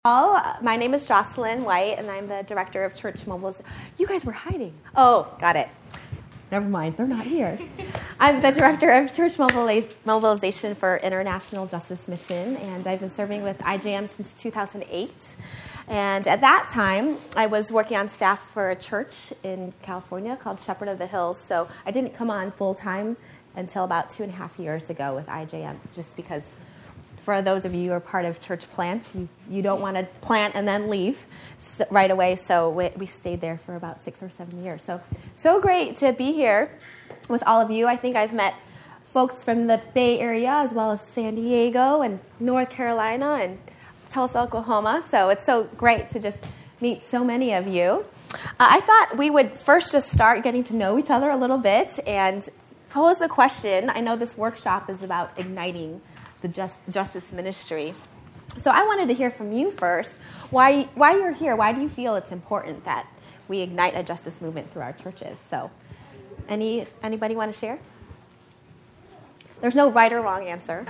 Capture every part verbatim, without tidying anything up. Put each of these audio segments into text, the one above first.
All, my name is Jocelyn White, and I'm the Director of Church Mobilization. You guys were hiding. Oh, got it. Never mind, they're not here. I'm the Director of Church Mobiliz- Mobilization for International Justice Mission, and I've been serving with I J M since two thousand eight. And at that time, I was working on staff for a church in California called Shepherd of the Hills, so I didn't come on full-time until about two and a half years ago with I J M, just because for those of you who are part of church plants, you, you don't want to plant and then leave so, right away. So we, we stayed there for about six or seven years. So, so great to be here with all of you. I think I've met folks from the Bay Area as well as San Diego and North Carolina and Tulsa, Oklahoma. So it's so great to just meet so many of you. Uh, I thought we would first just start getting to know each other a little bit and pose a question. I know this workshop is about igniting the just, justice ministry. So I wanted to hear from you first. Why, why you're here? Why do you feel it's important that we ignite a justice movement through our churches? So, any anybody want to share? There's no right or wrong answer.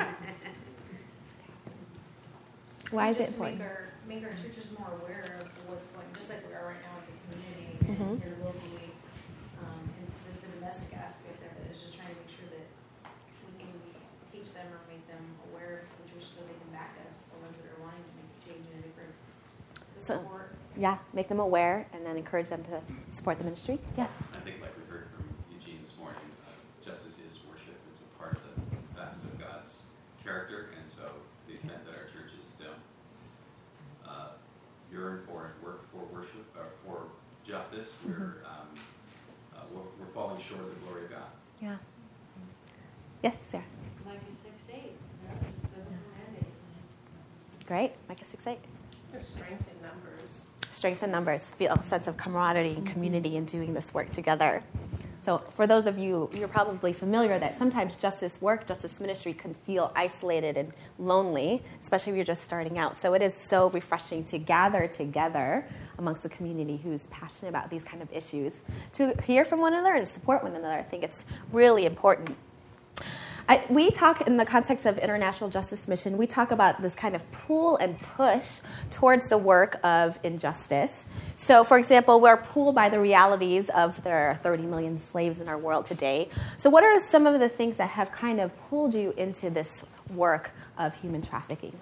Why is it important? Make our, make our churches more aware of what's going on, just like we are right now with the community and Mm-hmm. here locally. Um, and the, the domestic aspect of it is just trying to make sure that we can teach them or make them aware of the situation so they can back us, the ones that are wanting to make a change and a difference. The So- support. Yeah, make them aware and then encourage them to support the ministry. Yes. I think, like we heard from Eugene this morning, uh, justice is worship. It's a part of the vast of God's character, and so the extent that our churches don't uh, yearn for and work for worship or for justice, we're, um, uh, we're we're falling short of the glory of God. Yeah. Yes, Sarah. Micah six eight, that was biblical mandate. Great. Micah six eight. There's strength in numbers. Strength in numbers, feel a sense of camaraderie and community in doing this work together. So for those of you, you're probably familiar that sometimes justice work, justice ministry can feel isolated and lonely, especially if you're just starting out. So it is so refreshing to gather together amongst the community who's passionate about these kind of issues, to hear from one another and support one another. I think it's really important. I, we talk in the context of International Justice Mission, we talk about this kind of pull and push towards the work of injustice. So, for example, we're pulled by the realities of there are thirty million slaves in our world today. So what are some of the things that have kind of pulled you into this work of human trafficking?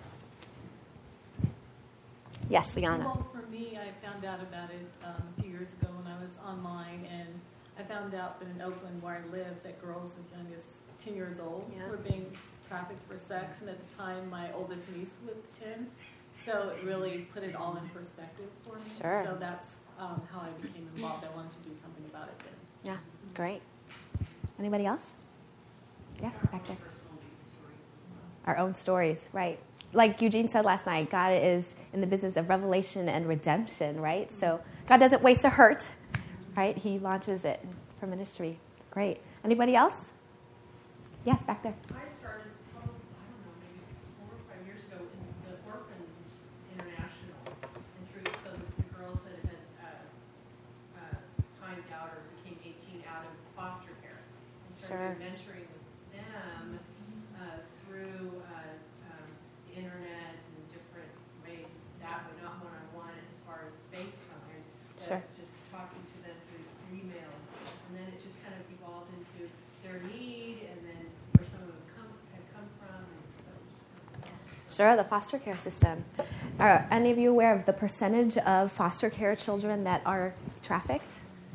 Yes, Liana. Well, for me, I found out about it um, a few years ago when I was online, and I found out that in Oakland, where I live, that girls as young as ten years old Yeah. were being trafficked for sex, and at the time my oldest niece was ten, so it really put it all in perspective for me. Sure. So that's um, how I became involved. I wanted to do something about it then. Yeah, great. Anybody else? Yes, back there. Our own stories, right. Like Eugene said last night, God is in the business of revelation and redemption, right? So God doesn't waste a hurt, right? He launches it for ministry. Great. Anybody else? Yes, back there. I started, probably, I don't know, maybe four or five years ago in the Orphans International, and through, so the girls that had uh, uh, timed out or became eighteen out of foster care, and started Sure. mentoring them uh, through uh, um, the internet and different ways, that but not one-on-one as far as FaceTime, but Sure. just talking to them through email, and then it just kind of evolved into their need, and then where some of them come, had come from, and so it just kind of, Sure, the foster care system. Are any of you aware of the percentage of foster care children that are trafficked?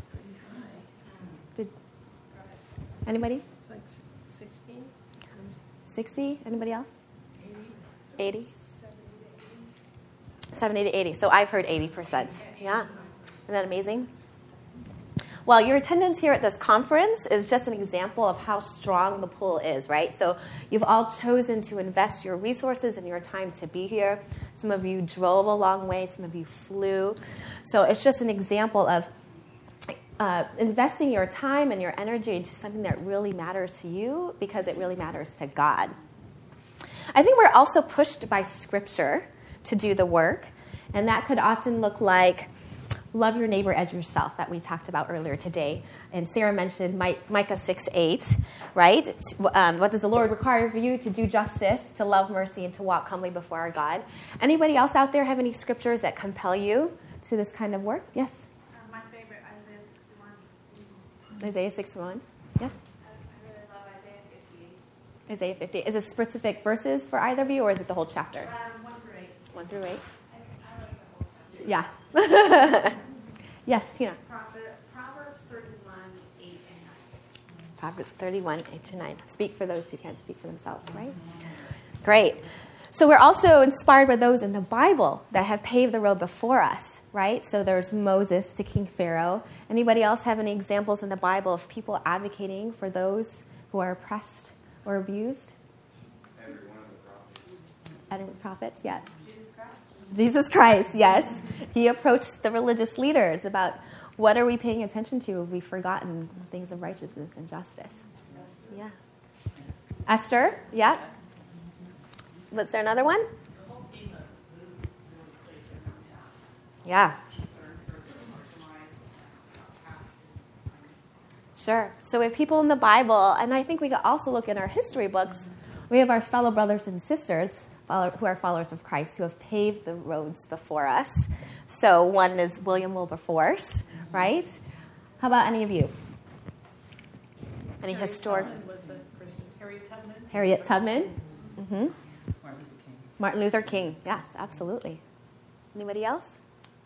Did anybody? It's like sixteen? sixty? Anybody else? eighty? seventy to eighty. So I've heard eighty percent. Yeah. Isn't that amazing? Well, your attendance here at this conference is just an example of how strong the pull is, right? So you've all chosen to invest your resources and your time to be here. Some of you drove a long way. Some of you flew. So it's just an example of uh, investing your time and your energy into something that really matters to you because it really matters to God. I think we're also pushed by Scripture to do the work, and that could often look like love your neighbor as yourself that we talked about earlier today. And Sarah mentioned Mi- Micah six eight, right? Um, what does the Lord require of you? To do justice, to love mercy, and to walk humbly before our God. Anybody else out there have any scriptures that compel you to this kind of work? Yes? Uh, my favorite, Isaiah sixty-one. Isaiah sixty-one. Yes? I, I really love Isaiah fifty-eight. Isaiah fifty. Is it specific verses for either of you, or is it the whole chapter? Um, one through eight. One through eight? I, I like the whole chapter. Yeah. Yes, Tina. Prophet, Proverbs thirty-one, eight and nine. Proverbs thirty-one, eight to nine. Speak for those who can't speak for themselves, right? Great. So we're also inspired by those in the Bible that have paved the road before us, right? So there's Moses to King Pharaoh. Anybody else have any examples in the Bible of people advocating for those who are oppressed or abused? Every one of the prophets. Any prophets? Yeah. Jesus Christ. Jesus Christ, yes. He approached the religious leaders about what are we paying attention to if we've forgotten things of righteousness and justice. Yeah. Esther, yeah. Was there another one? Yeah. Sure. So we have people in the Bible, and I think we could also look in our history books. We have our fellow brothers and sisters who are followers of Christ who have paved the roads before us. So one is William Wilberforce, right? How about any of you? Any Harriet historic? Tubman was a Christian. Harriet Tubman. Harriet Tubman. Mm-hmm. Martin Luther King. Martin Luther King. Yes, absolutely. Anybody else?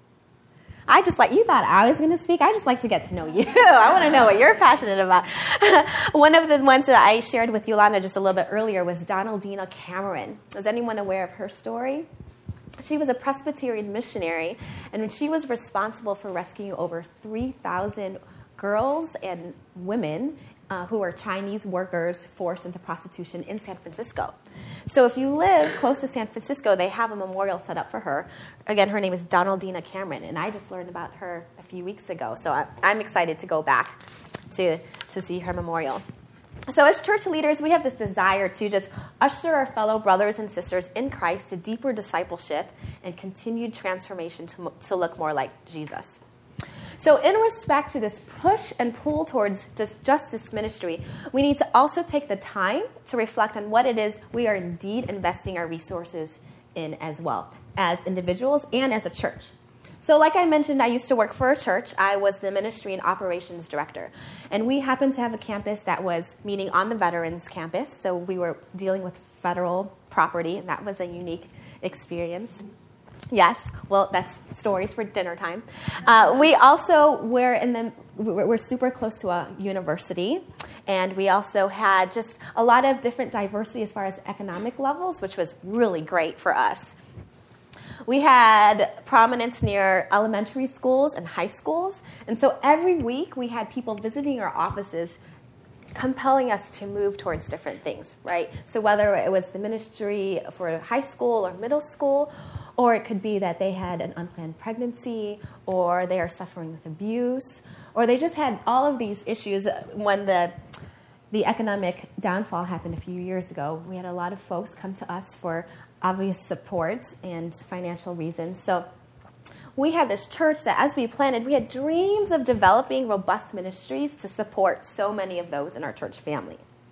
I just like, you thought I was going to speak. I just like to get to know you. I want to know what you're passionate about. One of the ones that I shared with Yolanda just a little bit earlier was Donaldina Cameron. Is anyone aware of her story? She was a Presbyterian missionary, and she was responsible for rescuing over three thousand girls and women uh, who were Chinese workers forced into prostitution in San Francisco. So if you live close to San Francisco, they have a memorial set up for her. Again, her name is Donaldina Cameron, and I just learned about her a few weeks ago. So I, I'm excited to go back to, to see her memorial. So as church leaders, we have this desire to just usher our fellow brothers and sisters in Christ to deeper discipleship and continued transformation to, to look more like Jesus. So in respect to this push and pull towards justice ministry, we need to also take the time to reflect on what it is we are indeed investing our resources in as well, as individuals and as a church. So like I mentioned, I used to work for a church. I was the ministry and operations director. And we happened to have a campus that was meeting on the Veterans Campus. So we were dealing with federal property, and that was a unique experience. Yes, well, that's stories for dinner time. Uh, we also were in the we're super close to a university, and we also had just a lot of different diversity as far as economic levels, which was really great for us. We had prominence near elementary schools and high schools, and so every week we had people visiting our offices compelling us to move towards different things, right? So whether it was the ministry for high school or middle school, or it could be that they had an unplanned pregnancy, or they are suffering with abuse, or they just had all of these issues. When the the economic downfall happened a few years ago, we had a lot of folks come to us for obvious support and financial reasons. So we had this church that as we planted, we had dreams of developing robust ministries to support so many of those in our church family.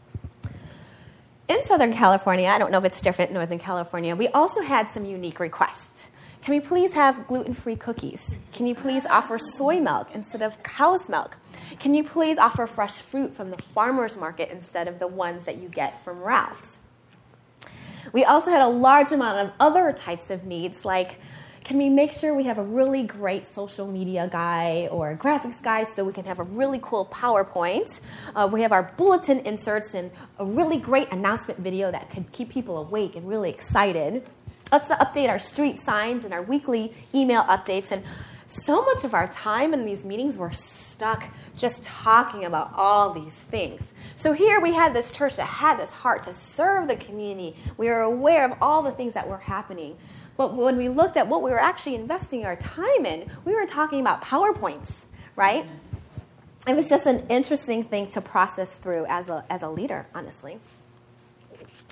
In Southern California, I don't know if it's different in Northern California, we also had some unique requests. Can we please have gluten-free cookies? Can you please offer soy milk instead of cow's milk? Can you please offer fresh fruit from the farmer's market instead of the ones that you get from Ralph's? We also had a large amount of other types of needs, like can we make sure we have a really great social media guy or a graphics guy so we can have a really cool PowerPoint? Uh, we have our bulletin inserts and a really great announcement video that could keep people awake and really excited. Let's update our street signs and our weekly email updates. And so much of our time in these meetings were stuck just talking about all these things. So here we had this church that had this heart to serve the community. We were aware of all the things that were happening. But when we looked at what we were actually investing our time in, we were talking about PowerPoints, right? It was just an interesting thing to process through as a, as a leader, honestly.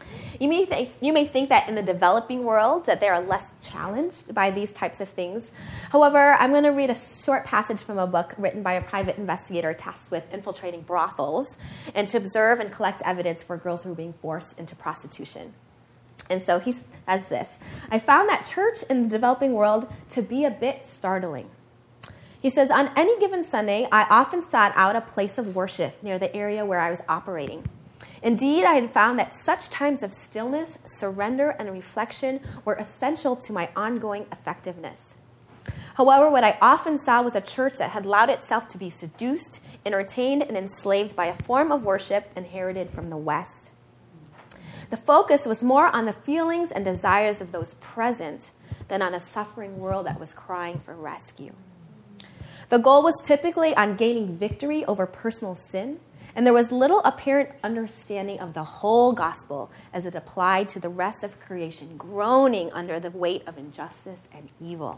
You may, th- you may think that in the developing world that they are less challenged by these types of things. However, I'm going to read a short passage from a book written by a private investigator tasked with infiltrating brothels and to observe and collect evidence for girls who are being forced into prostitution. And so he says this: I found that church in the developing world to be a bit startling. He says, on any given Sunday, I often sought out a place of worship near the area where I was operating. Indeed, I had found that such times of stillness, surrender, and reflection were essential to my ongoing effectiveness. However, what I often saw was a church that had allowed itself to be seduced, entertained, and enslaved by a form of worship inherited from the West. The focus was more on the feelings and desires of those present than on a suffering world that was crying for rescue. The goal was typically on gaining victory over personal sin, and there was little apparent understanding of the whole gospel as it applied to the rest of creation, groaning under the weight of injustice and evil.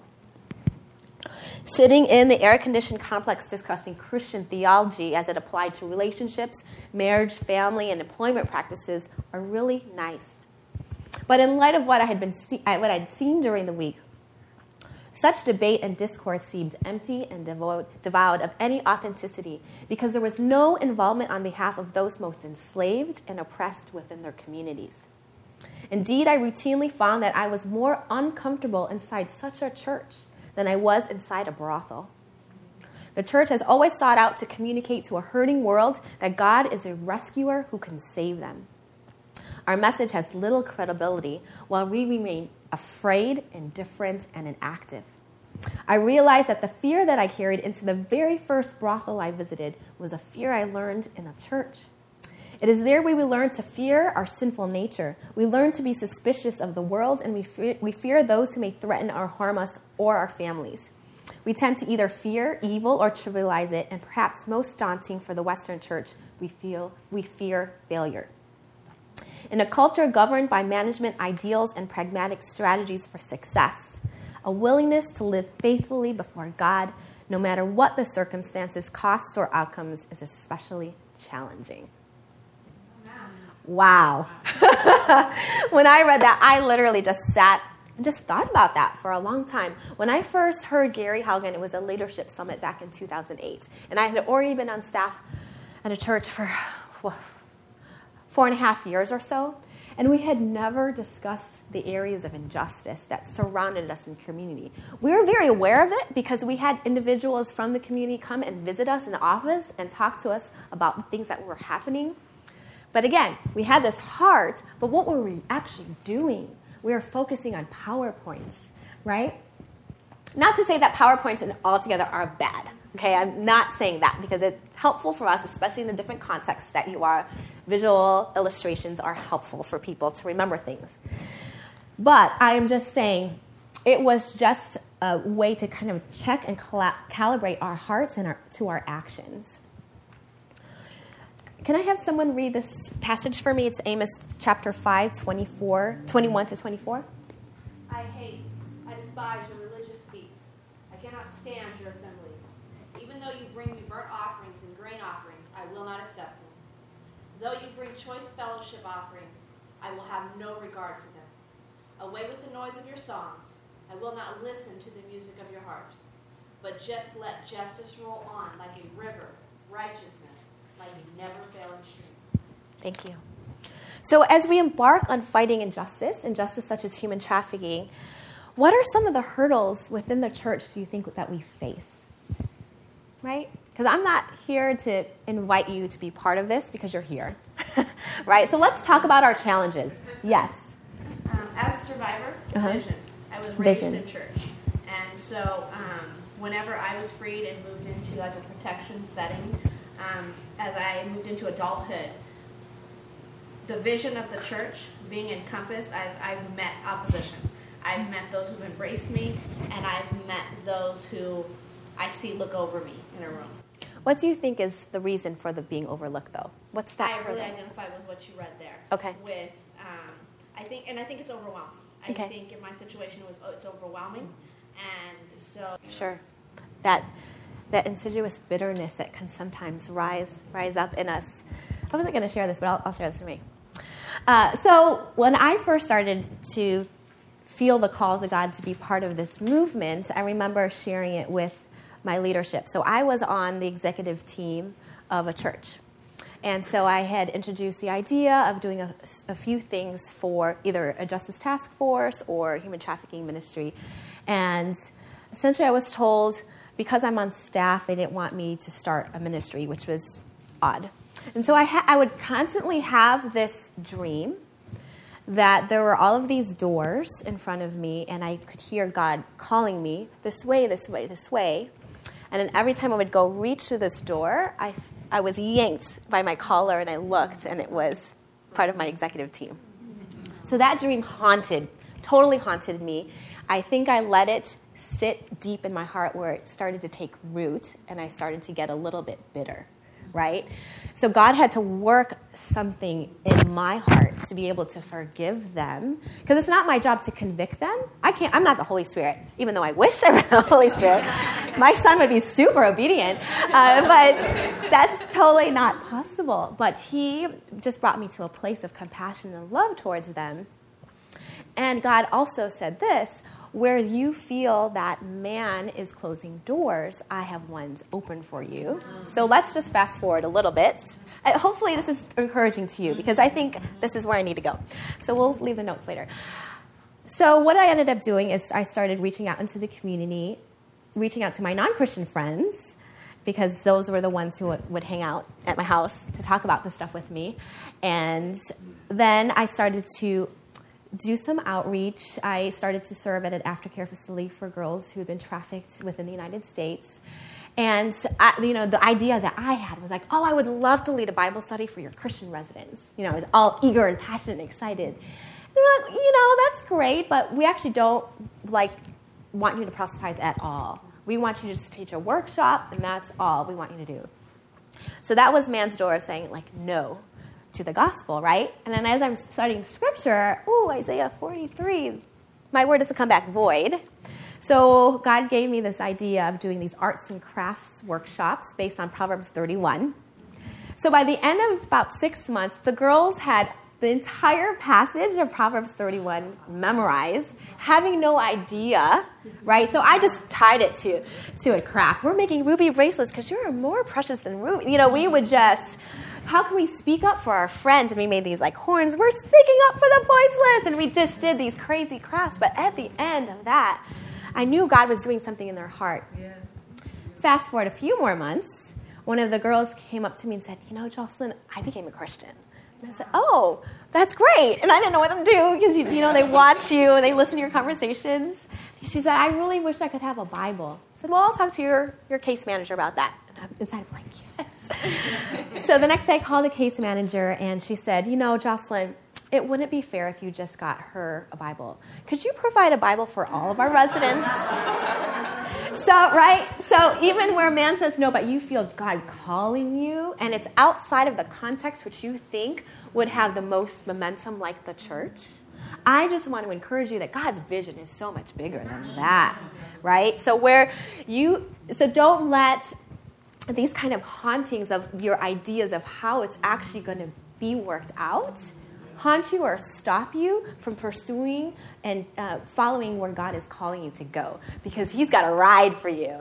Sitting in the air-conditioned complex discussing Christian theology as it applied to relationships, marriage, family, and employment practices are really nice. But in light of what I had been see- what I'd seen during the week, such debate and discourse seemed empty and devoid, devoid of any authenticity because there was no involvement on behalf of those most enslaved and oppressed within their communities. Indeed, I routinely found that I was more uncomfortable inside such a church than I was inside a brothel. The church has always sought out to communicate to a hurting world that God is a rescuer who can save them. Our message has little credibility while we remain afraid, indifferent, and inactive. I realized that the fear that I carried into the very first brothel I visited was a fear I learned in a church. It is there where we learn to fear our sinful nature. We learn to be suspicious of the world, and we fear, we fear those who may threaten or harm us or our families. We tend to either fear evil or trivialize it, and perhaps most daunting for the Western church, we feel we fear failure. In a culture governed by management ideals and pragmatic strategies for success, a willingness to live faithfully before God, no matter what the circumstances, costs, or outcomes, is especially challenging. Wow. When I read that, I literally just sat and just thought about that for a long time. When I first heard Gary Haugen, it was a leadership summit back in two thousand eight, and I had already been on staff at a church for well, four and a half years or so, and we had never discussed the areas of injustice that surrounded us in community. We were very aware of it because we had individuals from the community come and visit us in the office and talk to us about things that were happening. But again, we had this heart, but what were we actually doing? We were focusing on PowerPoints, right? Not to say that PowerPoints altogether are bad. Okay, I'm not saying that because it's helpful for us, especially in the different contexts that you are. Visual illustrations are helpful for people to remember things. But I am just saying it was just a way to kind of check and cal- calibrate our hearts and our, to our actions. Can I have someone read this passage for me? It's Amos chapter five, twenty-four, twenty-one to twenty-four. I hate, I despise your religious feats. I cannot stand your assemblies. Even though you bring me burnt offerings and grain offerings, I will not accept them. Though you bring choice fellowship offerings, I will have no regard for them. Away with the noise of your songs. I will not listen to the music of your harps. But just let justice roll on like a river, righteousness like a never-failing stream. Thank you. So as we embark on fighting injustice, injustice such as human trafficking, what are some of the hurdles within the church do you think that we face? Right? Because I'm not here to invite you to be part of this because you're here. Right? So let's talk about our challenges. Yes. Um, as a survivor, Uh-huh. vision. I was raised Vision. in church. And so um, whenever I was freed and moved into like a protection setting, um, as I moved into adulthood, the vision of the church being encompassed, I've, I've met opposition. I've met those who've embraced me, and I've met those who I see look over me in a room. What do you think is the reason for the being overlooked, though? What's that I really hurdle? identify with what you read there. Okay. With, um, I think, and I think it's overwhelming. I Okay. think in my situation it was, oh, it's overwhelming, and so. Sure. That that insidious bitterness that can sometimes rise rise up in us. I wasn't going to share this, but I'll, I'll share this for me. Uh, so when I first started to feel the call to God to be part of this movement, I remember sharing it with my leadership. So I was on the executive team of a church. And so I had introduced the idea of doing a, a few things for either a justice task force or human trafficking ministry. And essentially I was told, because I'm on staff, they didn't want me to start a ministry, which was odd. And so I, ha- I would constantly have this dream that there were all of these doors in front of me, and I could hear God calling me this way, this way, this way. And then every time I would go reach through this door, I, I was yanked by my collar, and I looked, and it was part of my executive team. So that dream haunted, totally haunted me. I think I let it sit deep in my heart where it started to take root, and I started to get a little bit bitter, right? So God had to work something in my heart to be able to forgive them, because it's not my job to convict them. I can't. I'm not the Holy Spirit, even though I wish I were the Holy Spirit. My son would be super obedient, uh, but that's totally not possible. But he just brought me to a place of compassion and love towards them. And God also said this: where you feel that man is closing doors, I have ones open for you. So let's just fast forward a little bit. Uh, hopefully this is encouraging to you, because I think this is where I need to go. So we'll leave the notes later. So what I ended up doing is I started reaching out into the community, reaching out to my non-Christian friends, because those were the ones who would, would hang out at my house to talk about this stuff with me. And then I started to do some outreach. I started to serve at an aftercare facility for girls who had been trafficked within the United States. And, I, you know, the idea that I had was like, oh, I would love to lead a Bible study for your Christian residents. You know, I was all eager and passionate and excited. And they're like, you know, that's great, but we actually don't, like, want you to proselytize at all. We want you to just teach a workshop, and that's all we want you to do. So that was man's door of saying, like, no to the gospel, right? And then as I'm studying scripture, ooh, Isaiah forty-three, my word doesn't come back void. So God gave me this idea of doing these arts and crafts workshops based on Proverbs thirty-one. So by the end of about six months, the girls had the entire passage of Proverbs thirty-one memorized, having no idea, right? So I just tied it to, to a craft. We're making ruby bracelets because you're more precious than ruby. You know, we would just, how can we speak up for our friends? And we made these like horns. We're speaking up for the voiceless. And we just did these crazy crafts. But at the end of that, I knew God was doing something in their heart. Yes. Fast forward a few more months, one of the girls came up to me and said, you know, Jocelyn, I became a Christian. And I said, oh, that's great. And I didn't know what to do because, you, you know, they watch you and they listen to your conversations. And she said, I really wish I could have a Bible. I said, well, I'll talk to your, your case manager about that. And I'm inside, I'm like, yes. So the next day I called the case manager and she said, you know, Jocelyn, it wouldn't be fair if you just got her a Bible. Could you provide a Bible for all of our residents? So, right? So even where man says no, but you feel God calling you, and it's outside of the context which you think would have the most momentum like the church, I just want to encourage you that God's vision is so much bigger than that, right? So where you, so don't let these kind of hauntings of your ideas of how it's actually going to be worked out haunt you or stop you from pursuing and uh, following where God is calling you to go, because he's got a ride for you.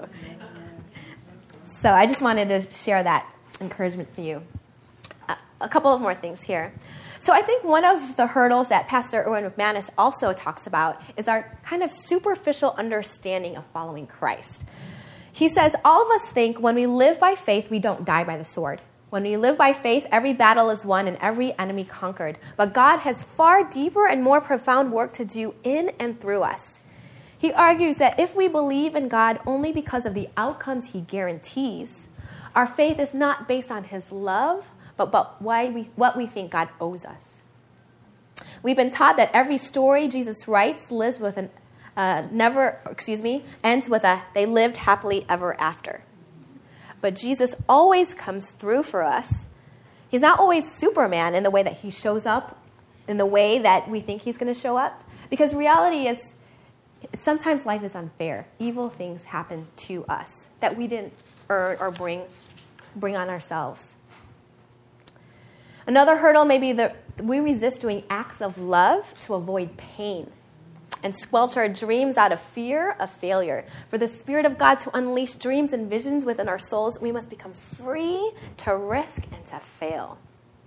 So I just wanted to share that encouragement for you. Uh, a couple of more things here. So I think one of the hurdles that Pastor Erwin McManus also talks about is our kind of superficial understanding of following Christ. He says, all of us think when we live by faith, we don't die by the sword. When we live by faith, every battle is won and every enemy conquered. But God has far deeper and more profound work to do in and through us. He argues that if we believe in God only because of the outcomes he guarantees, our faith is not based on his love, but, but why we, what we think God owes us. We've been taught that every story Jesus writes lives with an uh, never, excuse me, ends with a they lived happily ever after. But Jesus always comes through for us. He's not always Superman in the way that he shows up, in the way that we think he's going to show up. Because reality is, sometimes life is unfair. Evil things happen to us that we didn't earn or bring, bring on ourselves. Another hurdle may be the we resist doing acts of love to avoid pain and squelch our dreams out of fear of failure. For the Spirit of God to unleash dreams and visions within our souls, we must become free to risk and to fail.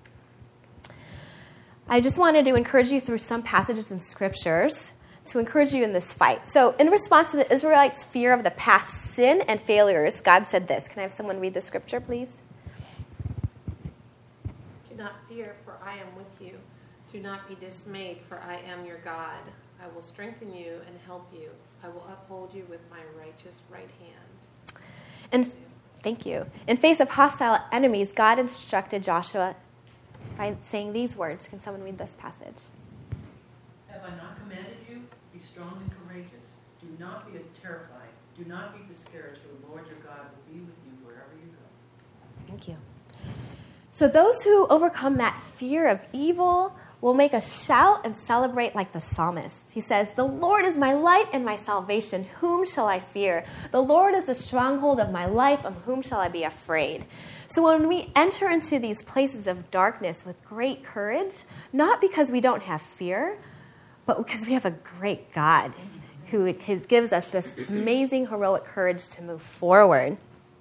I just wanted to encourage you through some passages in scriptures to encourage you in this fight. So in response to the Israelites' fear of the past sin and failures, God said this. Can I have someone read the scripture, please? Do not fear, for I am with you. Do not be dismayed, for I am your God. I will strengthen you and help you. I will uphold you with my righteous right hand. And thank you. In face of hostile enemies, God instructed Joshua by saying these words. Can someone read this passage? Have I not commanded you? Be strong and courageous. Do not be terrified. Do not be discouraged, for the Lord your God will be with you wherever you go. Thank you. So those who overcome that fear of evil will make a shout and celebrate like the psalmist. He says, the Lord is my light and my salvation. Whom shall I fear? The Lord is the stronghold of my life. Of whom shall I be afraid? So when we enter into these places of darkness with great courage, not because we don't have fear, but because we have a great God who gives us this amazing heroic courage to move forward.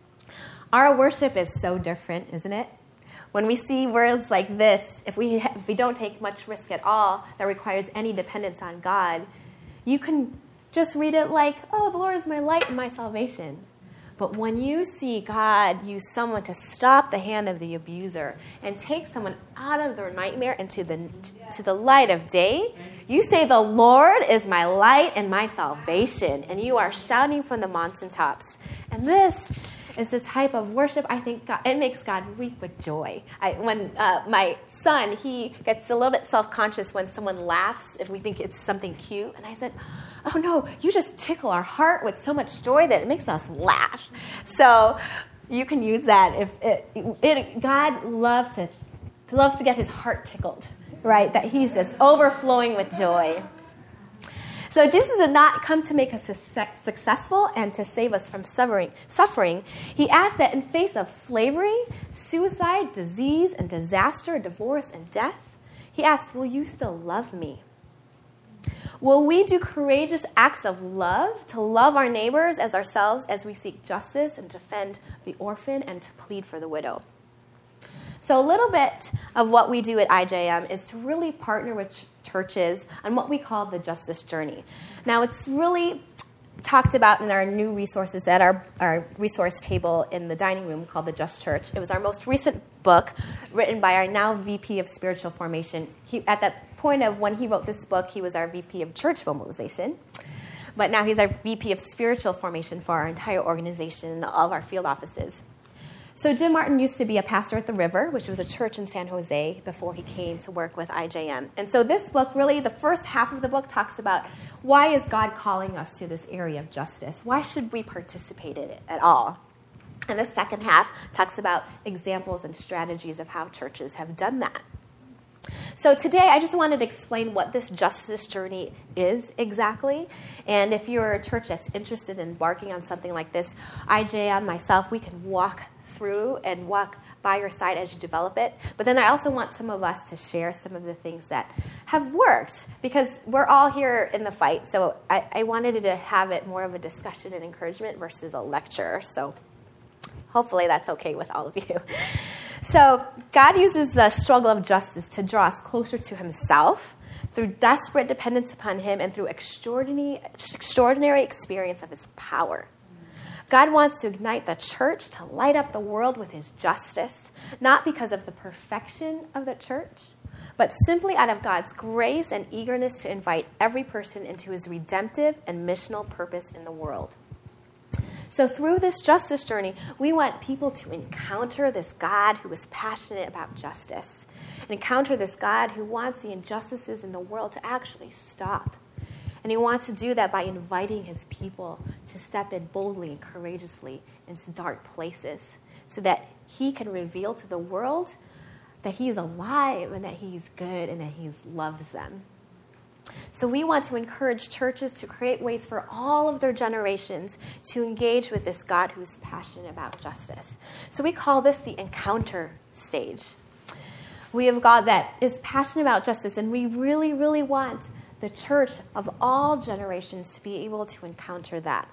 Our worship is so different, isn't it? When we see words like this, if we if we don't take much risk at all that requires any dependence on God, you can just read it like, oh, the Lord is my light and my salvation. But when you see God use someone to stop the hand of the abuser and take someone out of their nightmare into the to the light of day, you say, the Lord is my light and my salvation, and you are shouting from the mountaintops. And this is the type of worship I think God, it makes God weep with joy. I, when uh, my son, he gets a little bit self-conscious when someone laughs if we think it's something cute. And I said, oh no, you just tickle our heart with so much joy that it makes us laugh. So you can use that. If it, it, God loves to, loves to get his heart tickled, right? That he's just overflowing with joy. So Jesus did not come to make us successful and to save us from suffering. Suffering. He asked that in face of slavery, suicide, disease, and disaster, divorce, and death, he asked, will you still love me? Will we do courageous acts of love to love our neighbors as ourselves as we seek justice and defend the orphan and to plead for the widow? So a little bit of what we do at I J M is to really partner with churches on what we call the justice journey. Now, it's really talked about in our new resources at our, our resource table in the dining room called The Just Church. It was our most recent book written by our now V P of Spiritual Formation. He, at that point of when he wrote this book, he was our V P of Church Mobilization. But now he's our V P of Spiritual Formation for our entire organization and all of our field offices. So Jim Martin used to be a pastor at The River, which was a church in San Jose, before he came to work with I J M. And so this book, really, the first half of the book talks about why is God calling us to this area of justice? Why should we participate in it at all? And the second half talks about examples and strategies of how churches have done that. So today, I just wanted to explain what this justice journey is exactly. And if you're a church that's interested in embarking on something like this, I J M, myself, we can walk through and walk by your side as you develop it. But then I also want some of us to share some of the things that have worked, because we're all here in the fight. So I, I wanted to have it more of a discussion and encouragement versus a lecture. So hopefully that's okay with all of you. So God uses the struggle of justice to draw us closer to himself through desperate dependence upon him and through extraordinary, extraordinary experience of his power. God wants to ignite the church to light up the world with his justice, not because of the perfection of the church, but simply out of God's grace and eagerness to invite every person into his redemptive and missional purpose in the world. So through this justice journey, we want people to encounter this God who is passionate about justice, and encounter this God who wants the injustices in the world to actually stop. And he wants to do that by inviting his people to step in boldly and courageously into dark places so that he can reveal to the world that he is alive and that he's good and that he loves them. So we want to encourage churches to create ways for all of their generations to engage with this God who's passionate about justice. So we call this the encounter stage. We have a God that is passionate about justice, and we really, really want the church of all generations to be able to encounter that.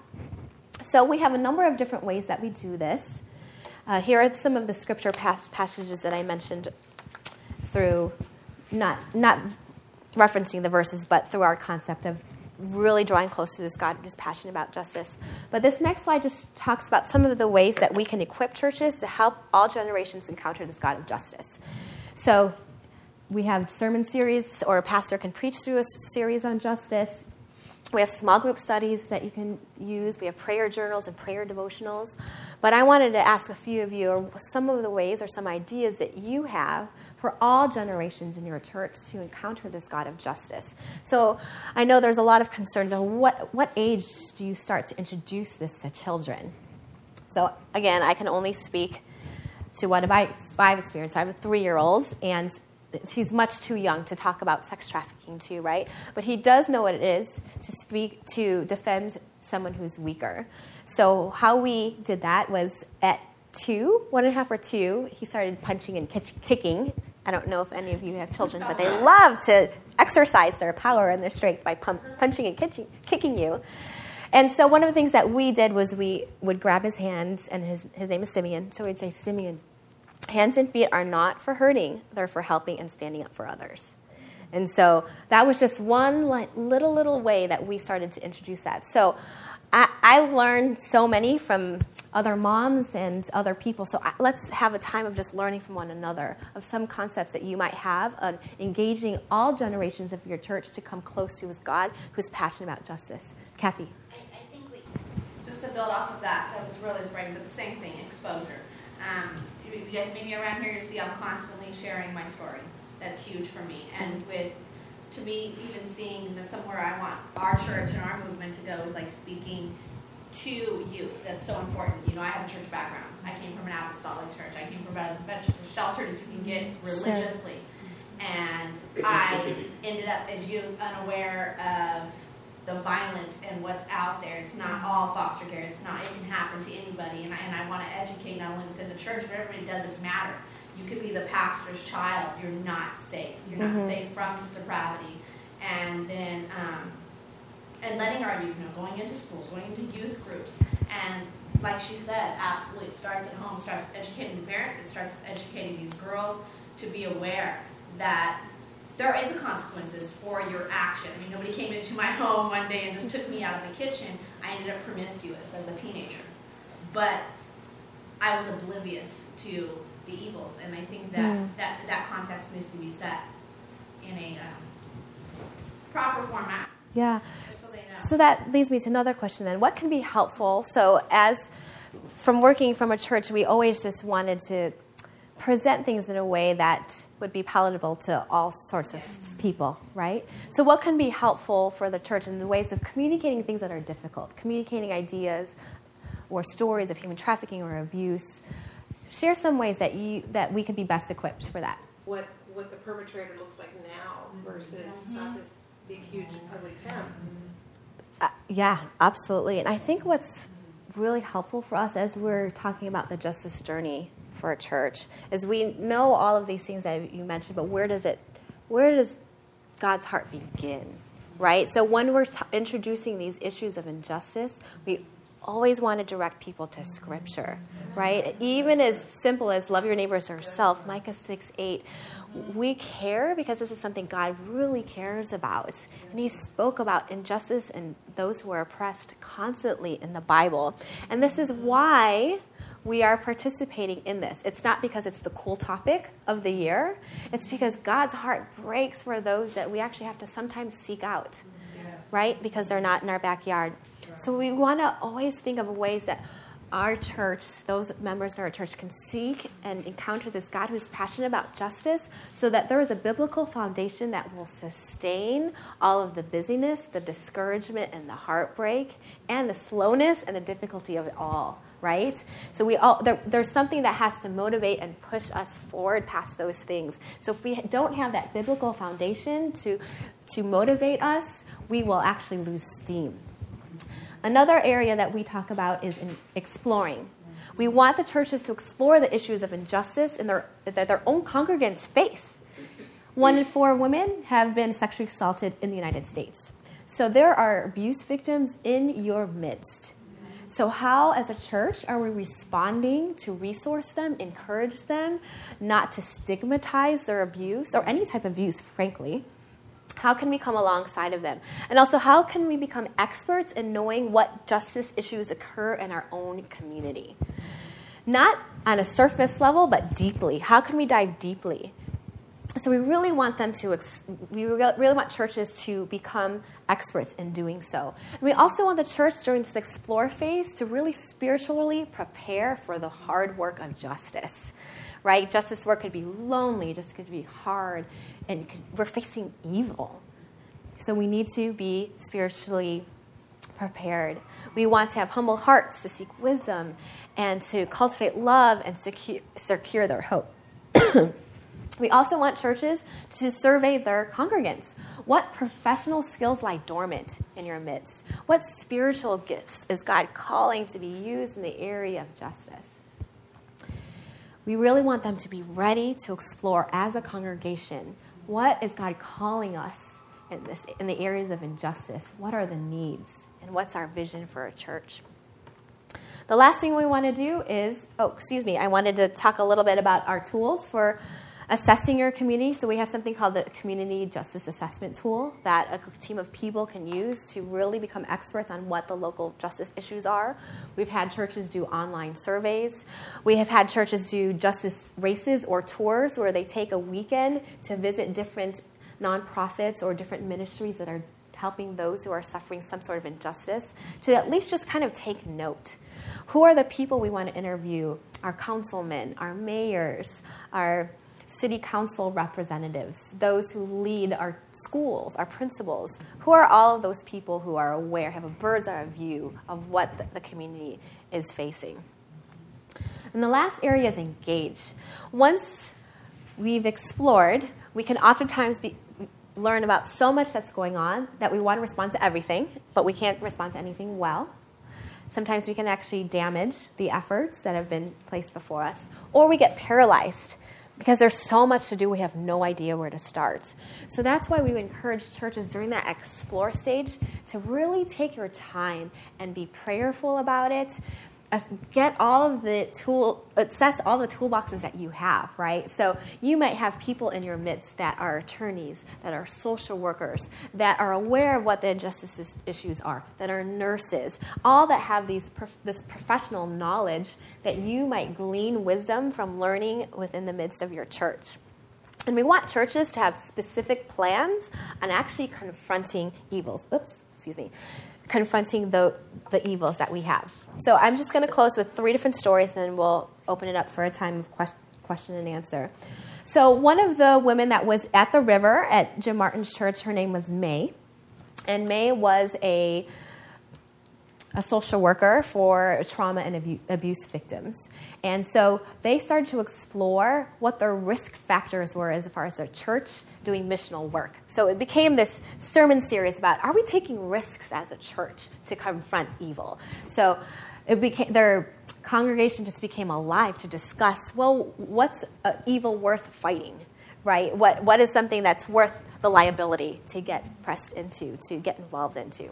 So we have a number of different ways that we do this. Uh, here are some of the scripture pas- passages that I mentioned through, not not referencing the verses, but through our concept of really drawing close to this God who is passionate about justice. But this next slide just talks about some of the ways that we can equip churches to help all generations encounter this God of justice. So we have sermon series, or a pastor can preach through a series on justice. We have small group studies that you can use. We have prayer journals and prayer devotionals. But I wanted to ask a few of you or some of the ways or some ideas that you have for all generations in your church to encounter this God of justice. So I know there's a lot of concerns on what, what age do you start to introduce this to children? So again, I can only speak to what I've experienced. I have a three-year-old, and he's much too young to talk about sex trafficking too, right? But he does know what it is to speak, to defend someone who's weaker. So how we did that was at two, one and a half or two, he started punching and kicking. I don't know if any of you have children, but they love to exercise their power and their strength by pump, punching and kicking, kicking you. And so one of the things that we did was we would grab his hands, and his, his name is Simeon, so we'd say, Simeon, hands and feet are not for hurting, they're for helping and standing up for others. And so that was just one like, little, little way that we started to introduce that. So I, I learned so many from other moms and other people. So I, let's have a time of just learning from one another of some concepts that you might have on engaging all generations of your church to come close to this God who's passionate about justice. Kathy. I, I think we, just to build off of that, that was really inspiring, but the same thing, exposure. Um, if you guys meet me around here, you see I'm constantly sharing my story. That's huge for me. And with, to me, even seeing that somewhere I want our church and our movement to go is like speaking to youth. That's so important. You know, I have a church background. I came from an apostolic church. I came from about as sheltered as you can get religiously. And I ended up as youth unaware of the violence and what's out there. It's not all foster care. It's not, it can happen to anybody. And I, and I want to educate not only within the church, but everybody. Doesn't matter. You could be the pastor's child. You're not safe. You're not mm-hmm. safe from this depravity. And then, um, and letting our youth know, going into schools, going into youth groups. And like she said, absolutely, it starts at home. It starts educating the parents. It starts educating these girls to be aware that there is a consequences for your action. I mean, nobody came into my home one day and just took me out of the kitchen. I ended up promiscuous as a teenager. But I was oblivious to the evils, and I think that mm. that, that context needs to be set in a um, proper format. Yeah. So they know. So that leads me to another question then. What can be helpful? So as from working from a church, we always just wanted to present things in a way that would be palatable to all sorts of people, right? So what can be helpful for the church in the ways of communicating things that are difficult, communicating ideas or stories of human trafficking or abuse? Share some ways that you that we could be best equipped for that. What what the perpetrator looks like now versus mm-hmm. not this big, huge, ugly pen. Uh, yeah, absolutely. And I think what's really helpful for us as we're talking about the justice journey for a church is we know all of these things that you mentioned, but where does it, where does God's heart begin, right? So when we're t- introducing these issues of injustice, we always want to direct people to Scripture, right? Even as simple as love your neighbor as yourself, Micah six eight, we care because this is something God really cares about. And he spoke about injustice and those who are oppressed constantly in the Bible. And this is why we are participating in this. It's not because it's the cool topic of the year. It's because God's heart breaks for those that we actually have to sometimes seek out, right? Because they're not in our backyard. So we want to always think of ways that our church, those members in our church, can seek and encounter this God who's passionate about justice so that there is a biblical foundation that will sustain all of the busyness, the discouragement, and the heartbreak, and the slowness and the difficulty of it all, right? So we all there, there's something that has to motivate and push us forward past those things. So if we don't have that biblical foundation to, to motivate us, we will actually lose steam. Another area that we talk about is in exploring. We want the churches to explore the issues of injustice in their, that their own congregants face. One in four women have been sexually assaulted in the United States. So there are abuse victims in your midst. So how, as a church, are we responding to resource them, encourage them, not to stigmatize their abuse or any type of abuse, frankly? How can we come alongside of them? And also, how can we become experts in knowing what justice issues occur in our own community? Not on a surface level, but deeply. How can we dive deeply? So we really want them to, we really want churches to become experts in doing so. And we also want the church during this explore phase to really spiritually prepare for the hard work of justice, right? Justice work could be lonely, justice could be hard, and we're facing evil. So we need to be spiritually prepared. We want to have humble hearts to seek wisdom and to cultivate love and secure, secure their hope. We also want churches to survey their congregants. What professional skills lie dormant in your midst? What spiritual gifts is God calling to be used in the area of justice? We really want them to be ready to explore as a congregation. What is God calling us in this in the areas of injustice? What are the needs? And what's our vision for a church? The last thing we want to do is, oh, excuse me, I wanted to talk a little bit about our tools for assessing your community. So we have something called the Community Justice Assessment Tool that a team of people can use to really become experts on what the local justice issues are. We've had churches do online surveys. We have had churches do justice races or tours where they take a weekend to visit different nonprofits or different ministries that are helping those who are suffering some sort of injustice to at least just kind of take note. Who are the people we want to interview? Our councilmen, our mayors, our city council representatives, those who lead our schools, our principals. Who are all of those people who are aware, have a bird's eye view of what the, the community is facing? And the last area is engage. Once we've explored, we can oftentimes be, learn about so much that's going on that we want to respond to everything, but we can't respond to anything well. Sometimes we can actually damage the efforts that have been placed before us, or we get paralyzed because there's so much to do, we have no idea where to start. So that's why we would encourage churches during that explore stage to really take your time and be prayerful about it. Get all of the tool, assess all the toolboxes that you have, right? So you might have people in your midst that are attorneys, that are social workers, that are aware of what the injustice issues are, that are nurses, all that have these this professional knowledge that you might glean wisdom from learning within the midst of your church. And we want churches to have specific plans on actually confronting evils. Oops, excuse me. Confronting the, the evils that we have. So I'm just going to close with three different stories, and then we'll open it up for a time of question, question and answer. So one of the women that was at the river at Jim Martin's church, her name was May. And May was a a social worker for trauma and abu- abuse victims. And so they started to explore what their risk factors were as far as their church doing missional work. So it became this sermon series about, are we taking risks as a church to confront evil? So it became, their congregation just became alive to discuss, well, what's uh, evil worth fighting, right? What What is something that's worth the liability to get pressed into, to get involved into?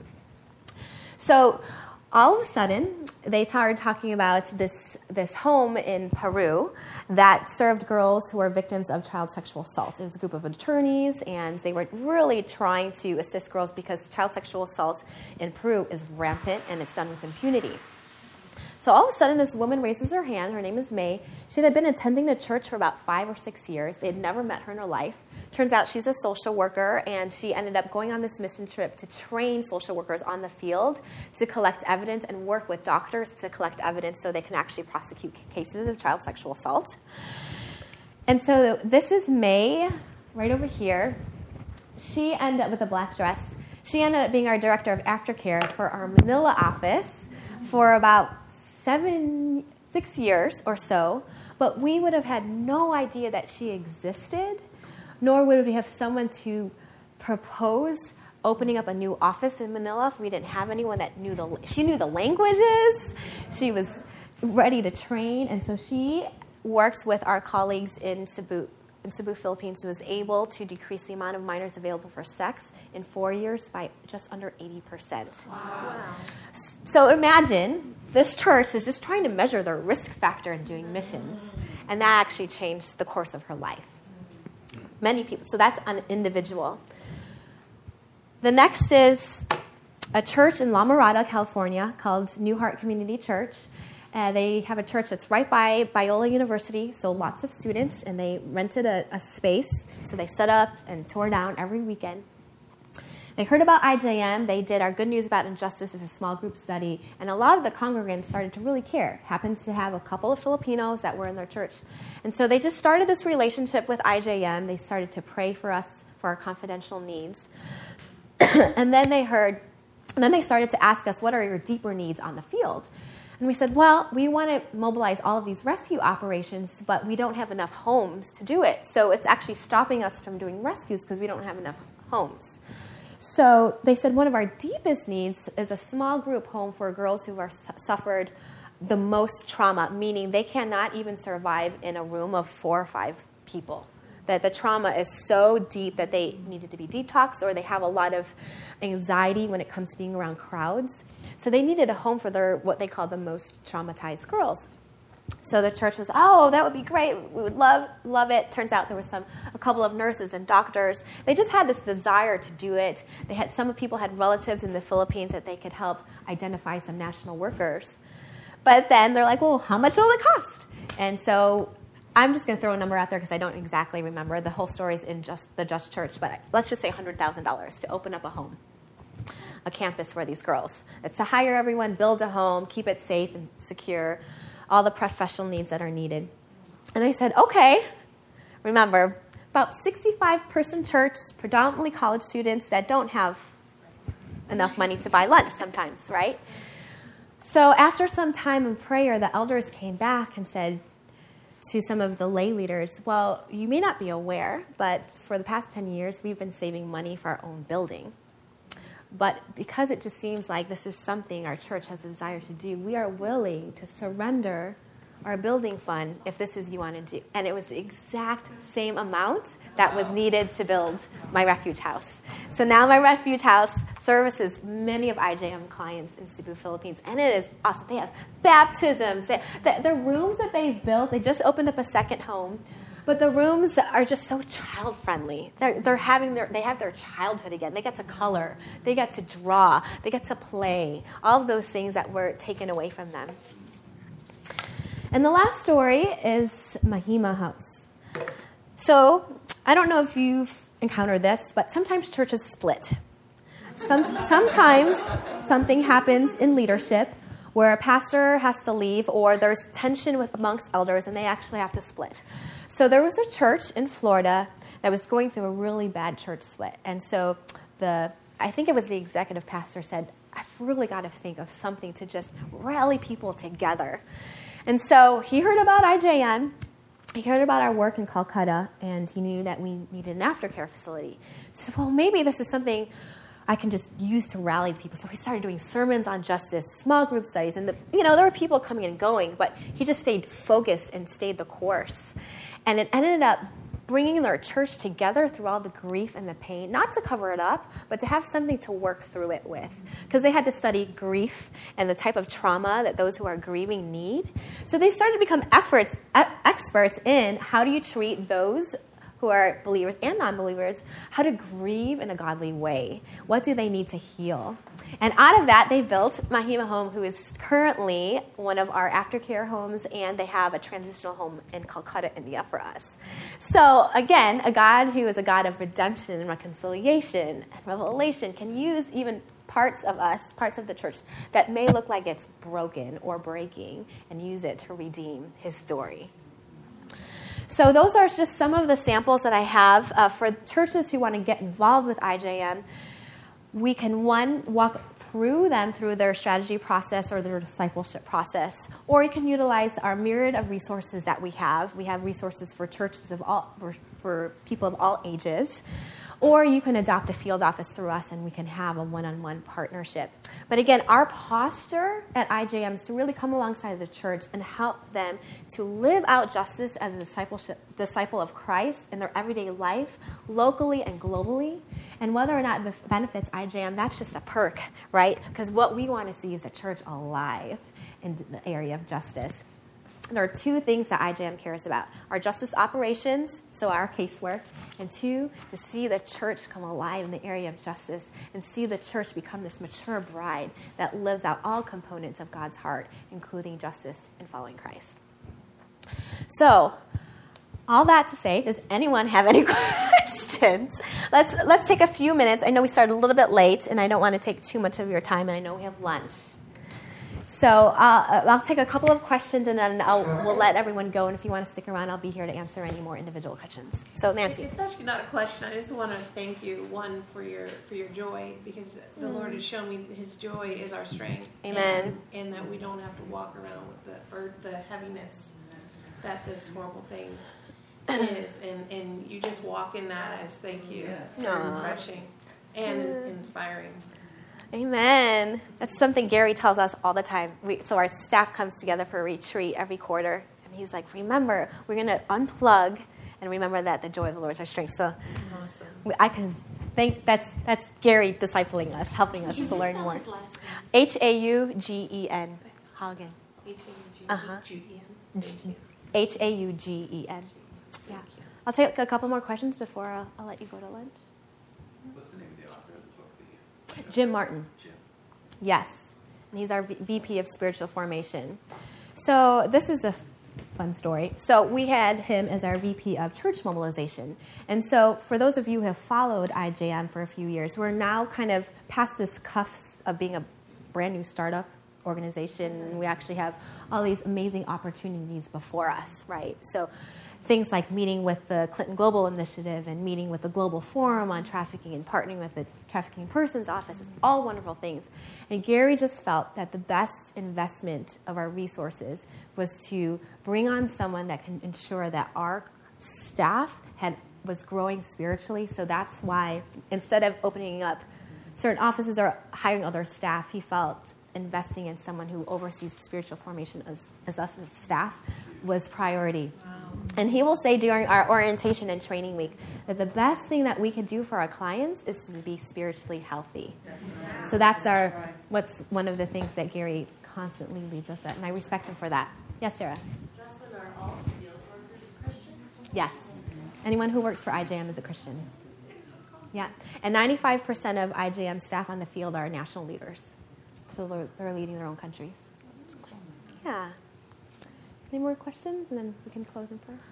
So all of a sudden, they started talking about this, this home in Peru that served girls who were victims of child sexual assault. It was a group of attorneys, and they were really trying to assist girls because child sexual assault in Peru is rampant, and it's done with impunity. So all of a sudden, this woman raises her hand. Her name is May. She had been attending the church for about five or six years. They had never met her in her life. Turns out she's a social worker, and she ended up going on this mission trip to train social workers on the field to collect evidence and work with doctors to collect evidence so they can actually prosecute cases of child sexual assault. And so this is May, right over here. She ended up with a black dress. She ended up being our director of aftercare for our Manila office for about seven, six years or so, but we would have had no idea that she existed, nor would we have someone to propose opening up a new office in Manila if we didn't have anyone that knew the, she knew the languages, she was ready to train. And so she worked with our colleagues in Cebu, in Cebu, Philippines, and was able to decrease the amount of minors available for sex in four years by just under eighty percent. Wow. So imagine this church is just trying to measure their risk factor in doing missions, and that actually changed the course of her life. Many people. So that's an individual. The next is a church in La Mirada, California, called New Heart Community Church. Uh, they have a church that's right by Biola University, so lots of students, and they rented a, a space. So they set up and tore down every weekend. They heard about I J M. They did our Good News About Injustice as a small group study, and a lot of the congregants started to really care. Happens to have a couple of Filipinos that were in their church. And so they just started this relationship with I J M. They started to pray for us for our confidential needs. And then they heard, and then they started to ask us, what are your deeper needs on the field? And we said, well, we want to mobilize all of these rescue operations, but we don't have enough homes to do it. So it's actually stopping us from doing rescues because we don't have enough homes. So they said one of our deepest needs is a small group home for girls who are su- suffered the most trauma, meaning they cannot even survive in a room of four or five people. That the trauma is so deep that they needed to be detoxed, or they have a lot of anxiety when it comes to being around crowds. So they needed a home for their what they call the most traumatized girls. So the church was, oh, that would be great. We would love love it. Turns out there was some a couple of nurses and doctors. They just had this desire to do it. They had some people had relatives in the Philippines that they could help identify some national workers. But then they're like, well, how much will it cost? And so I'm just going to throw a number out there because I don't exactly remember. The whole story is in just the Just Church, but let's just say one hundred thousand dollars to open up a home, a campus for these girls. It's to hire everyone, build a home, keep it safe and secure, all the professional needs that are needed. And I said, okay. Remember, about sixty-five person church, predominantly college students that don't have enough money to buy lunch sometimes, right? So after some time in prayer, the elders came back and said to some of the lay leaders, well, you may not be aware, but for the past ten years, we've been saving money for our own building. But because it just seems like this is something our church has a desire to do, we are willing to surrender our building fund if this is you want to do. And it was the exact same amount that was needed to build my refuge house. So now my refuge house services many of I J M clients in Cebu, Philippines, and it is awesome. They have baptisms. They, the, the rooms that they've built, they just opened up a second home, but the rooms are just so child-friendly. They're, they're having their, they have their childhood again. They get to color. They get to draw. They get to play. All of those things that were taken away from them. And the last story is Mahima House. So I don't know if you've encountered this, but sometimes churches split. Some, sometimes something happens in leadership where a pastor has to leave or there's tension with amongst elders and they actually have to split. So there was a church in Florida that was going through a really bad church split. And so the I think it was the executive pastor said, I've really got to think of something to just rally people together. And so he heard about I J M, he heard about our work in Calcutta, and he knew that we needed an aftercare facility. So, well, maybe this is something I can just use to rally people. So he started doing sermons on justice, small group studies, and the, you know, there were people coming and going, but he just stayed focused and stayed the course. And it ended up bringing their church together through all the grief and the pain, not to cover it up, but to have something to work through it with. Because they had to study grief and the type of trauma that those who are grieving need. So they started to become experts, experts in how do you treat those who are believers and non-believers, how to grieve in a godly way. What do they need to heal? And out of that, they built Mahima Home, who is currently one of our aftercare homes, and they have a transitional home in Calcutta, India for us. So again, a God who is a God of redemption and reconciliation and revelation can use even parts of us, parts of the church that may look like it's broken or breaking, and use it to redeem his story. So those are just some of the samples that I have uh, for churches who want to get involved with I J M. We can, one, walk through them through their strategy process or their discipleship process, or you can utilize our myriad of resources that we have. We have resources for churches of all, for, for people of all ages. Or you can adopt a field office through us and we can have a one-on-one partnership. But again, our posture at I J M is to really come alongside the church and help them to live out justice as a discipleship, disciple of Christ in their everyday life, locally and globally. And whether or not it benefits I J M, that's just a perk, right? Because what we want to see is a church alive in the area of justice. There are two things that I J M cares about. Our justice operations, so our casework, and two, to see the church come alive in the area of justice and see the church become this mature bride that lives out all components of God's heart, including justice and following Christ. So, all that to say, does anyone have any questions? Let's let's take a few minutes. I know we started a little bit late, and I don't want to take too much of your time, and I know we have lunch. So uh, I'll take a couple of questions, and then I'll, we'll let everyone go. And if you want to stick around, I'll be here to answer any more individual questions. So, Nancy. It's actually not a question. I just want to thank you, one, for your for your joy, because the mm. Lord has shown me His joy is our strength. Amen. And, and that we don't have to walk around with the or the heaviness that this horrible thing is. And, and you just walk in that. I just thank you. Yes. It's very refreshing and inspiring. Amen. That's something Gary tells us all the time. We, so our staff comes together for a retreat every quarter, and he's like, remember, we're going to unplug and remember that the joy of the Lord is our strength. So Awesome. we, I can think that's that's Gary discipling us, helping us Can to you learn spell more. his last name? H A U G E N. Hagen. H A U G Uh-huh. E N. Thank you. H A U G E N. Yeah. Thank you. I'll take a couple more questions before I'll, I'll let you go to lunch. What's the name of the author of the book that you? Jim Martin. Jim. Yes. And he's our V P of Spiritual Formation. So this is a f- fun story. So we had him as our V P of Church Mobilization. And so for those of you who have followed I J M for a few years, we're now kind of past this cusp of being a brand new startup organization. And we actually have all these amazing opportunities before us, right? So things like meeting with the Clinton Global Initiative and meeting with the Global Forum on Trafficking and partnering with the Trafficking Persons Office is all wonderful things. And Gary just felt that the best investment of our resources was to bring on someone that can ensure that our staff had was growing spiritually. So that's why instead of opening up certain offices or hiring other staff, he felt investing in someone who oversees spiritual formation as, as us as staff was priority. Wow. And he will say during our orientation and training week that the best thing that we can do for our clients is to be spiritually healthy. Wow. So that's our right. what's one of the things that Gary constantly leads us at, and I respect him for that. Yes, Sarah? Justin, are all field workers Christians? Yes. Anyone who works for I J M is a Christian. Yeah. And ninety-five percent of I J M staff on the field are national leaders. So they're, they're leading their own countries. Yeah. Any more questions? And then we can close in prayer.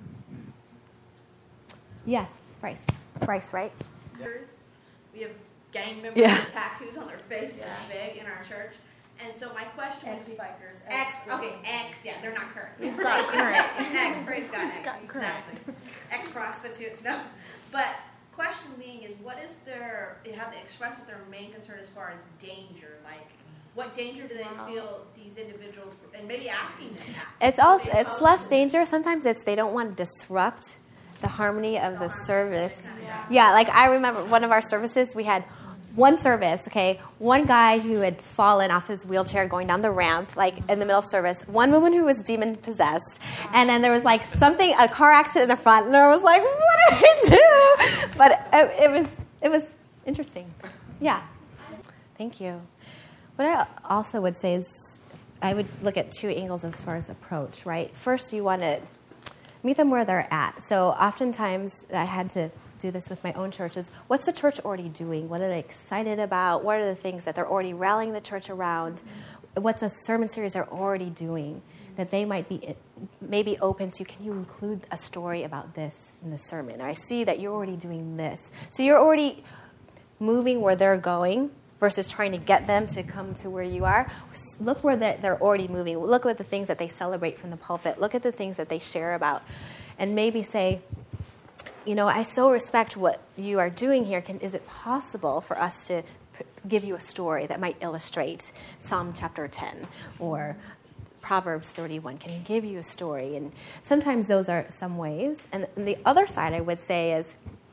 Yes, Bryce. Bryce, right? We have gang members Yeah. with tattoos on their face this big in our church. And so my question would be... Ex-bikers. Ex, okay, ex, yeah, they're not current. We've got current. Ex, praise God, ex, got current. exactly. Ex-prostitutes, no. But question being is, what is their, they have to express what their main concern as far as danger, like, what danger do they Wow. feel these individuals, and maybe asking them that. It's also it's less danger. Sometimes it's they don't want to disrupt the harmony of the service. Yeah, like I remember one of our services, we had one service, okay, one guy who had fallen off his wheelchair going down the ramp, like in the middle of service, one woman who was demon possessed, and then there was like something, a car accident in the front, and I was like, what do we do? But it, it was it was interesting. Yeah. Thank you. What I also would say is I would look at two angles as far as approach, right? First, you want to meet them where they're at. So oftentimes I had to do this with my own churches. What's the church already doing? What are they excited about? What are the things that they're already rallying the church around? What's a sermon series they're already doing that they might be maybe open to? Can you include a story about this in the sermon? Or I see that you're already doing this. So you're already moving where they're going versus trying to get them to come to where you are. Look where they're already moving. Look at the things that they celebrate from the pulpit. Look at the things that they share about. And maybe say, you know, I so respect what you are doing here. Can, is it possible for us to p- give you a story that might illustrate Psalm chapter ten or Proverbs thirty-one? Can give you a story? And sometimes those are some ways. And, and the other side I would say is,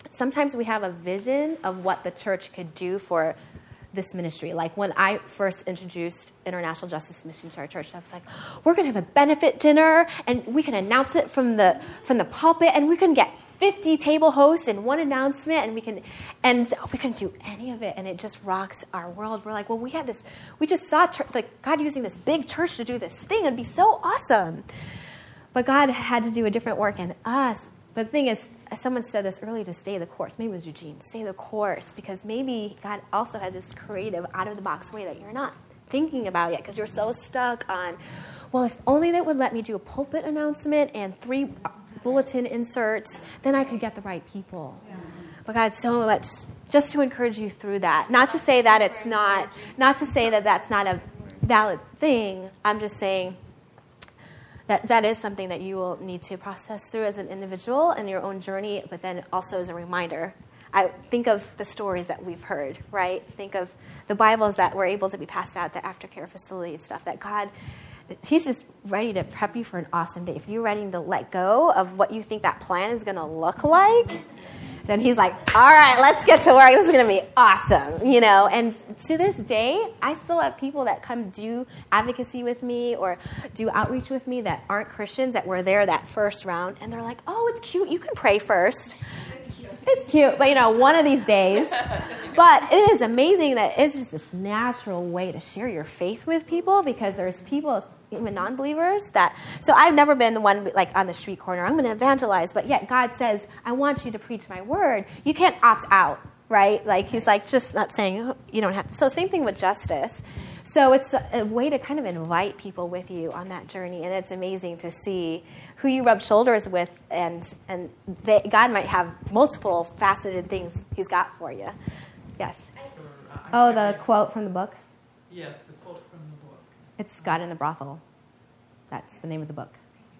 sometimes we have a vision of what the church could do for this ministry. Like when I first introduced International Justice Mission to our church, I was like, we're going to have a benefit dinner, and we can announce it from the from the pulpit, and we can get fifty table hosts and one announcement, and we can and we couldn't do any of it, and it just rocks our world. We're like, well, we had this, we just saw church, like God using this big church to do this thing. It'd be so awesome. But God had to do a different work in us. But the thing is, someone said this earlier, to stay the course. Maybe it was Eugene. Stay the course, because maybe God also has this creative, out-of-the-box way that you're not thinking about yet, because you're so stuck on, well, if only they would let me do a pulpit announcement and three bulletin inserts, then I could get the right people. Yeah. But God, so much, just to encourage you through that. Not to say that it's not, not to say that that's not a valid thing. I'm just saying that that is something that you will need to process through as an individual in your own journey, but then also as a reminder. I think of the stories that we've heard, right? Think of the Bibles that were able to be passed out, the aftercare facility stuff, that God, he's just ready to prep you for an awesome day. If you're ready to let go of what you think that plan is going to look like, then he's like, all right, let's get to work. This is going to be awesome, you know. And to this day, I still have people that come do advocacy with me or do outreach with me that aren't Christians, that were there that first round, and they're like, oh, it's cute. You can pray first. It's cute, but, you know, one of these days. But it is amazing that it's just this natural way to share your faith with people, because there's people, even non-believers, that... So I've never been the one, like, on the street corner, I'm going to evangelize, but yet God says, I want you to preach my word. You can't opt out, right? Like, he's, like, just not saying, oh, you don't have to. So same thing with justice. So it's a, a way to kind of invite people with you on that journey, and it's amazing to see who you rub shoulders with, and and they, God might have multiple faceted things he's got for you. Yes? Oh, the quote from the book? Yes, the quote from the book. It's God in the Brothel. That's the name of the book.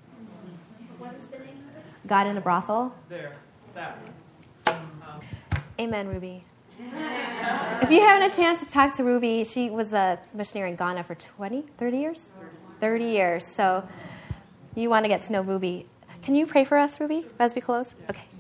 What is the name of it? God in a Brothel. There, that one. Um, Amen, Ruby. If you haven't a chance to talk to Ruby, she was a missionary in Ghana for twenty, thirty years? thirty years. So you want to get to know Ruby. Can you pray for us, Ruby, as we close? Okay.